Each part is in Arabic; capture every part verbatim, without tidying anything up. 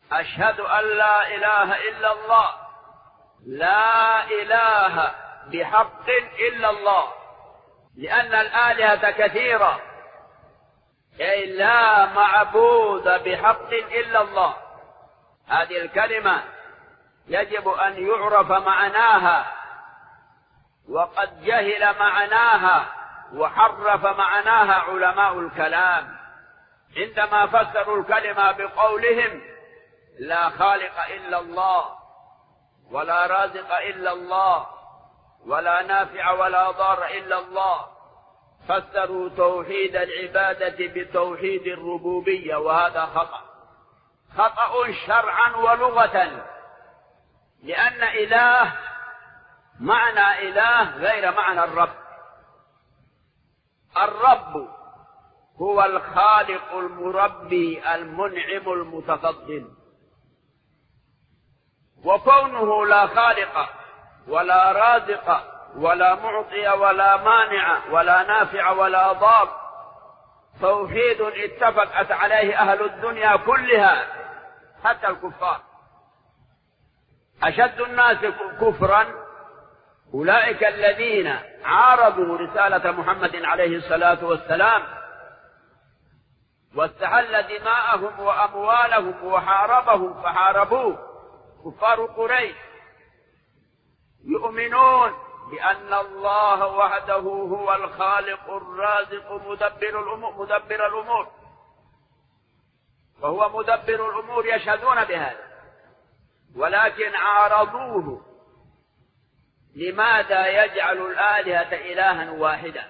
أشهد أن لا إله إلا الله، لا إله بحق إلا الله، لأن الآلهة كثيرة، أي لا معبود بحق إلا الله. هذه الكلمة يجب أن يعرف معناها، وقد جهل معناها وحرف معناها علماء الكلام عندما فسروا الكلمة بقولهم لا خالق إلا الله، ولا رازق إلا الله، ولا نافع ولا ضار إلا الله. فسروا توحيد العبادة بتوحيد الربوبية، وهذا خطأ، خطأ شرعا ولغة، لأن إله معنى إله غير معنى الرب. الرب هو الخالق المربي المنعم المتفضل، وكونه لا خالق ولا رازق ولا معطي ولا مانع ولا نافع ولا ضار توحيد اتفقت عليه أهل الدنيا كلها حتى الكفار. أشد الناس كفرا أولئك الذين عارضوا رسالة محمد عليه الصلاة والسلام، واستحل دماءهم وأموالهم وحاربهم فحاربوه. كفار قريش يؤمنون بأن الله وحده هو الخالق الرازق مدبر الأمور, مدبر الأمور وهو مدبر الأمور، يشهدون بهذا، ولكن عارضوه. لماذا يجعل الآلهة إلها واحدا؟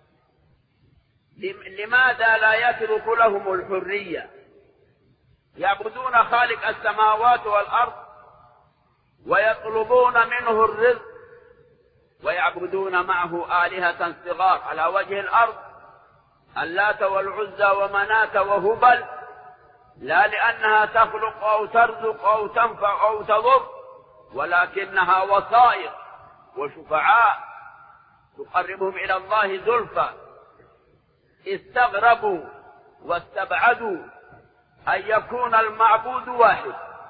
لماذا لا يترك لهم الحرية؟ يعبدون خالق السماوات والأرض ويطلبون منه الرزق، ويعبدون معه آلهة صغار على وجه الأرض، اللات والعزى ومناة وهبل، لا لأنها تخلق أو ترزق أو تنفع أو تضر، ولكنها وسائط وشفعاء تقربهم إلى الله زلفى. استغربوا واستبعدوا أن يكون المعبود واحد.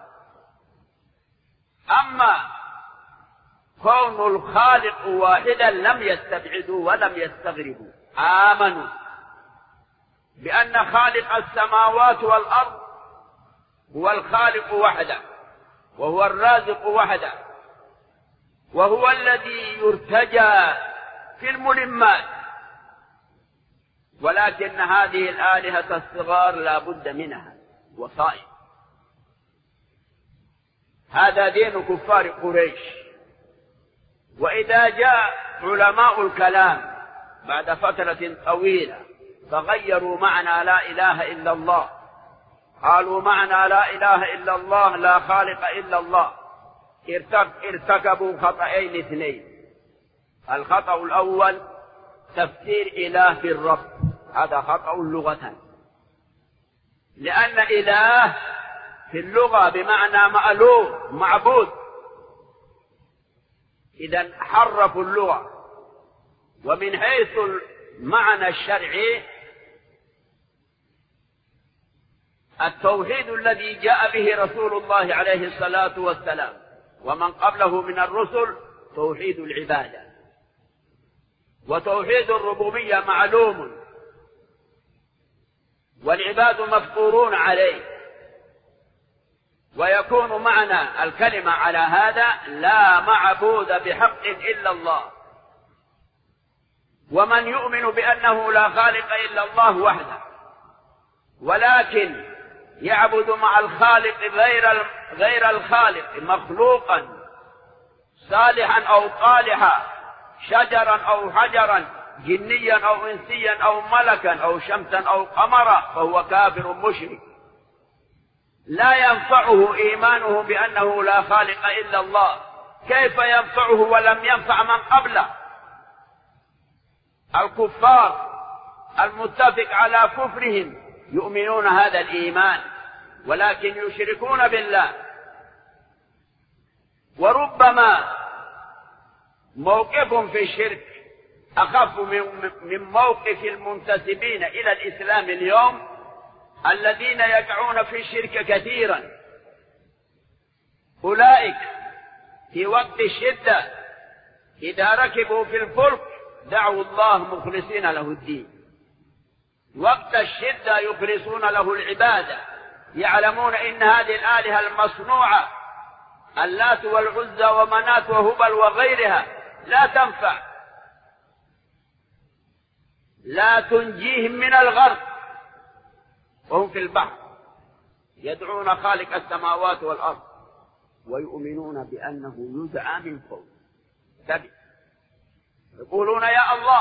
أما كون الخالق واحدا لم يستبعدوا ولم يستغربوا، آمنوا بأن خالق السماوات والأرض هو الخالق وحده، وهو الرازق وحده، وهو الذي يرتجى في الملمات. ولكن هذه الآلهة الصغار لا بد منها وسائط. هذا دين كفار قريش. وإذا جاء علماء الكلام بعد فترة طويلة فغيروا معنى لا إله إلا الله، قالوا معنى لا إله إلا الله لا خالق إلا الله، ارتكبوا خطأين اثنين. الخطأ الأول تفسير إله بالرب، هذا خطأ لغة، لأن إله في اللغة بمعنى مألوه معبود. إذن حرفوا اللغة. ومن حيث المعنى الشرعي التوحيد الذي جاء به رسول الله عليه الصلاة والسلام ومن قبله من الرسل توحيد العبادة، وتوحيد الربوبية معلوم، والعباد مفطورون عليه. ويكون معنى الكلمة على هذا لا معبود بحق إلا الله. ومن يؤمن بأنه لا خالق إلا الله وحده، ولكن يعبد مع الخالق غير غير الخالق مخلوقا صالحا أو طالحا، شجرا أو حجرا، جنيا أو إنسيا أو ملكا أو شمسا أو قمرا، فهو كافر مشرك. لا ينفعه إيمانه بأنه لا خالق إلا الله. كيف ينفعه ولم ينفع من قبله؟ الكفار المتفق على كفرهم يؤمنون هذا الإيمان، ولكن يشركون بالله. وربما موقفهم في الشرك أخف من موقف المنتسبين إلى الإسلام اليوم، الذين يقعون في الشرك كثيرا أولئك في وقت الشدة إذا ركبوا في الفلك دعوا الله مخلصين له الدين. وقت الشدة يخلصون له العبادة، يعلمون إن هذه الآلهة المصنوعة اللات والعزى ومنات وهبل وغيرها لا تنفع، لا تنجيهم من الغرق وهم في البحر يدعون خالق السماوات والأرض ويؤمنون بأنه يدعى من فوق. تبع يقولون يا الله.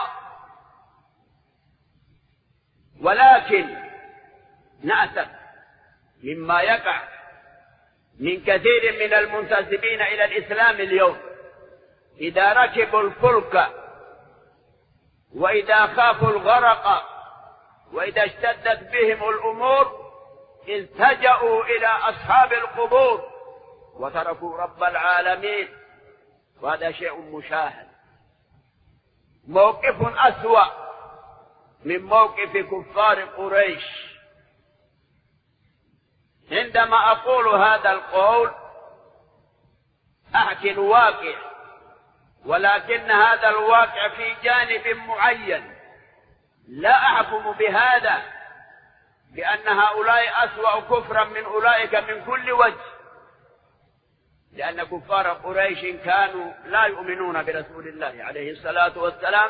ولكن نأسف مما يقع من كثير من المنتسبين إلى الإسلام اليوم، إذا ركبوا الفلك وإذا خافوا الغرق وإذا اشتدت بهم الأمور التجأوا إلى أصحاب القبور وتركوا رب العالمين، وهذا شيء مشاهد. موقف أسوأ من موقف كفار قريش. عندما أقول هذا القول أحكي الواقع، ولكن هذا الواقع في جانب معين، لا أحكم بهذا بأن هؤلاء أسوأ كفرا من أولئك من كل وجه، لأن كفار قريش كانوا لا يؤمنون برسول الله عليه الصلاة والسلام،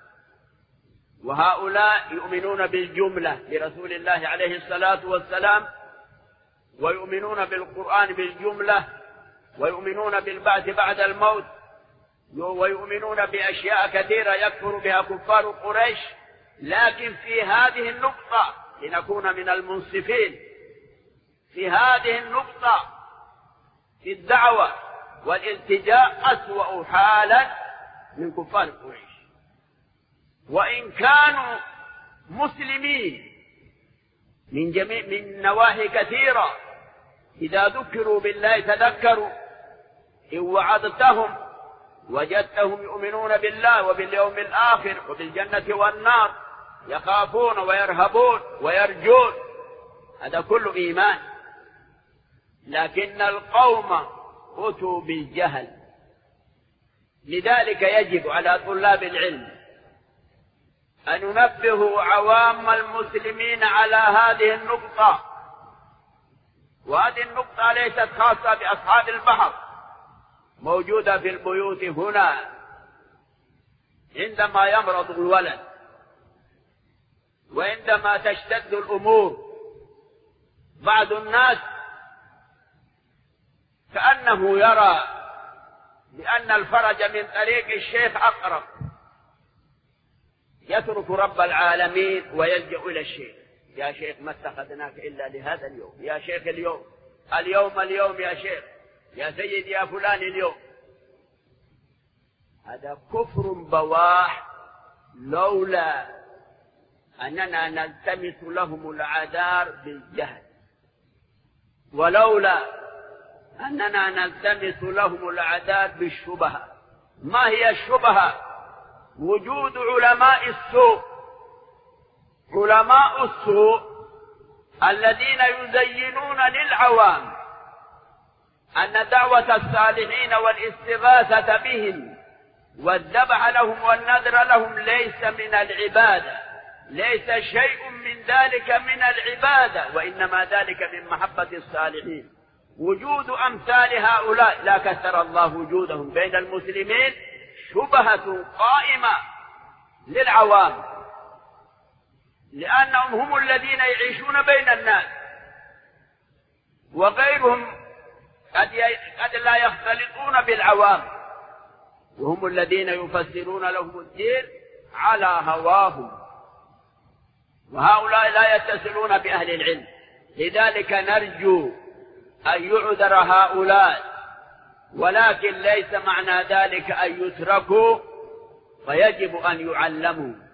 وهؤلاء يؤمنون بالجملة برسول الله عليه الصلاة والسلام، ويؤمنون بالقرآن بالجملة، ويؤمنون بالبعث بعد الموت، ويؤمنون بأشياء كثيرة يكفر بها كفار قريش. لكن في هذه النقطة لنكون من المنصفين، في هذه النقطة في الدعوة والالتجاء أسوأ حالا من كفار قريش، وإن كانوا مسلمين من جميع من نواحي كثيرة. إذا ذكروا بالله تذكروا، إن وعظتهم وجدتهم يؤمنون بالله وباليوم الآخر وبالجنة والنار، يخافون ويرهبون ويرجون، هذا كله إيمان. لكن القوم أتوا بالجهل، لذلك يجب على طلاب العلم أن ينبهوا عوام المسلمين على هذه النقطة. وهذه النقطة ليست خاصة بأصحاب البحر، موجودة في البيوت هنا. عندما يمرض الولد وعندما تشتد الأمور، بعض الناس كأنه يرى بأن الفرج من طريق الشيخ أقرب، يترك رب العالمين ويلجأ إلى الشيخ. يا شيخ ما اتخذناك إلا لهذا اليوم، يا شيخ اليوم اليوم اليوم يا شيخ، يا سيد يا فلان اليوم. هذا كفر بواح، لولا أننا نلتمس لهم العذار بالجهل، ولولا أننا نلتمس لهم العذار بالشبهة. ما هي الشبهة؟ وجود علماء السوء، علماء السوء الذين يزينون للعوام أن دعوة الصالحين والاستغاثة بهم والذبح لهم والنذر لهم ليس من العبادة، ليس شيء من ذلك من العبادة، وإنما ذلك من محبة الصالحين. وجود أمثال هؤلاء لا كثر الله وجودهم بين المسلمين شبهة قائمة للعوام، لأنهم هم الذين يعيشون بين الناس، وغيرهم قد لا يختلطون بالعوام، وهم الذين يفسرون لهم الدين على هواهم، وهؤلاء لا يتصلون بأهل العلم. لذلك نرجو أن يعذر هؤلاء، ولكن ليس معنى ذلك أن يتركوا، فيجب أن يعلموا